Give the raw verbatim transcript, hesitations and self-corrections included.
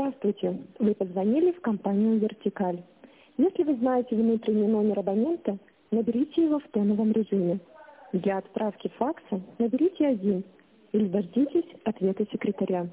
Здравствуйте. Вы позвонили в компанию «Вертикаль». Если вы знаете внутренний номер абонента, наберите его в тоновом режиме. Для отправки факса наберите один или дождитесь ответа секретаря.